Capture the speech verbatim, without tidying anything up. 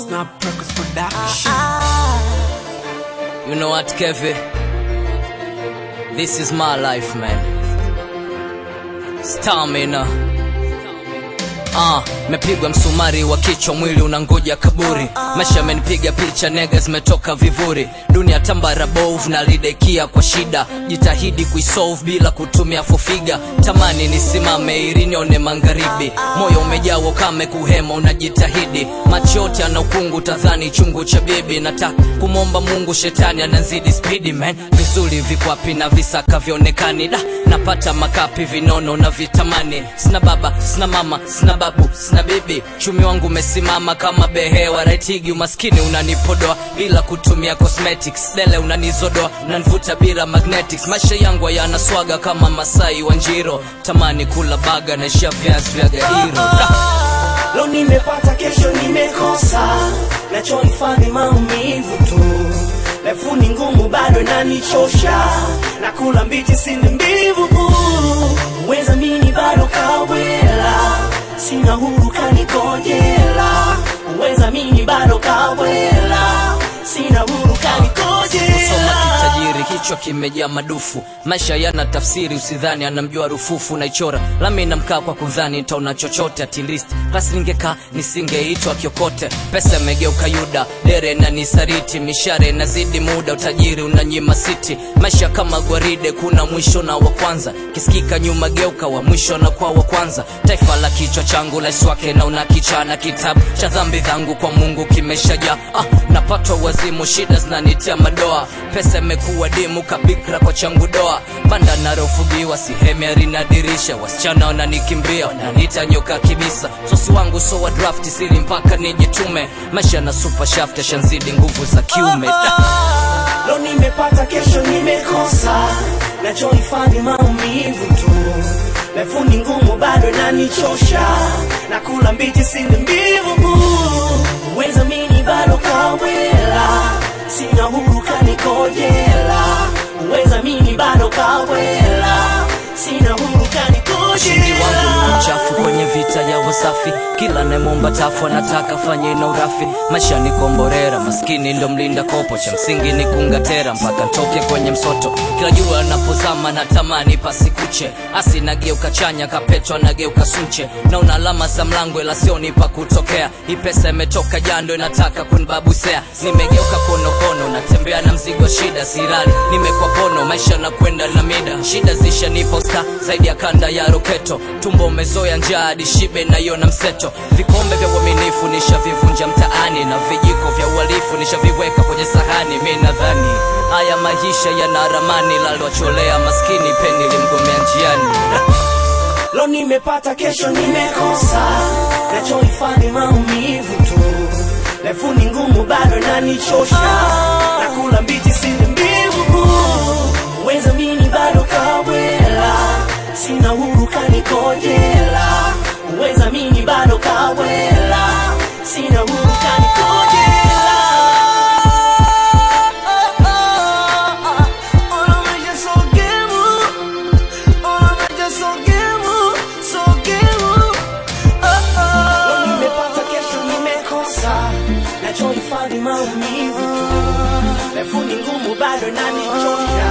Snap Records Production. You know what, Kevin? This is my life, man. Stamina. Ah, mepigwa msumari wa kichwa, mwili unangoja kaburi. Maisha amenipiga picha, nega zimetoka vivuri. Dunia tambara bovu na lidekia kwa shida. Jitahidi kuisolve bila kutumia fofiga. Tamani nisimame ili nione magharibi. Moyo umejaa ukame kuhema, unajitahidi. Macho yote yana ukungu, tadhani chungu cha bibi. Nataka kumomba Mungu, shetani anazidi speedy, man. Vizuri viko wapi na visaka vionekani. Da, napata makapi vinono na vitamani. Sina baba, sina mama, sina babu, sina bibi. Chumi wangu umesimama kama behewa raitigi. Umaskini unanipodoa bila kutumia cosmetics. Dele unanizodoa, unanivuta bila magnetics. Maisha yangu yana swaga kama Masai Wanjiro. Tamani kula baga na isha viazi vya gairo. Leo nimepata, kesho nimekosa. Nachohifadhi maumivu tu. Refu ni ngumu bado inanichosha. Nakula mbichi sindi mbivu. Weza mini bado kawela. Sina huru kanikojela. Weza mini bado kawela. Sina huru kanikojela. Kusoma kitajiri, kichwa kimejaa madufu. Maisha yana tafsiri, usidhani anamjua rufufu. Naichora lami na mkaa kwa kudhani nitaona chochote. At least klasi ningeka nisingeitwa kiokote. Pesa imegeuka Yuda, dere na nisariti. Mishare nazidi muda, utajiri unanyima city. Maisha kama gwaride, kuna mwisho na wa kwanza. Kisikika nyuma geuka wa mwisho na kwa wa kwanza. Taifa la kichwa changu la swake na unakichana. Kitabu cha dhambi zangu kwa Mungu kimeshajaa. Ah, napatwa wazimu, shida zinanitia madoa. Pesa imekuwa dimu kabikra kwa changu doa. Banda narofugiwa, sihemi arinadirisha. Wasichana wananikimbia, wananiita nyoka kibisa. Sosi wangu so wa draft, siri mpaka nijitume. Maisha na super shaft, shanzidi nguvu za kiume. Leo nimepata, kesho nimekosa. Nachohifadhi maumivu tu. Refu ni ngumu bado inanichosha. Nakula mbichi sindi mbivu. Weza mini bado kawela. Sina huru kanikojela. Weza mini bado kawela. Sina huru kanikojela. Ushindi wangu ni mchafu kwenye vita ya Wasafi. Kila nemomba tafu anataka fanye na urafi. Maisha ni komborera, maskini ndo mlinda kopo. Cha msingi ni kungatera mpaka toke kwenye msoto. Kila jua napozama natamani pasikuche. Asi nageuka chanya, kapetwa nageuka sunche. Na una alama za mlango ila sioni pa kutokea. Hii pesa imetoka jando inataka kunibabusea. Nimegeuka kono kono, natembea na mzigo shida. Sirali nimekwa pono, maisha na kwenda na mida. Shida zisha nipo sta, zaidi ya kanda ya roketo. Tumbo umezoea njaa hadi shibe na yona mseto. Vikombe vya uaminifu nishavivunja mtaani. Na vijiko vya uhalifu nishaviweka kwenye sahani. Mimi nadhani haya maisha yana ramani. Lalwacholea maskini peni limgomea njiani. Leo nimepata, kesho nimekosa. Nachohifadhi maumivu tu. Refu ni ngumu bado inanichosha. Nakula mbichi sindi mbivu. Weza mini bado kawela. Sina huru kanikojela. Weza mini bado kawela. Sina huru kanikojela. Ona maisha so gemu. Ona maisha so gemu. So gemu. Leo nimepata, kesho nimekosa. Nachohifadhi maumivu tu. Refu ni ngumu bado inanichosha.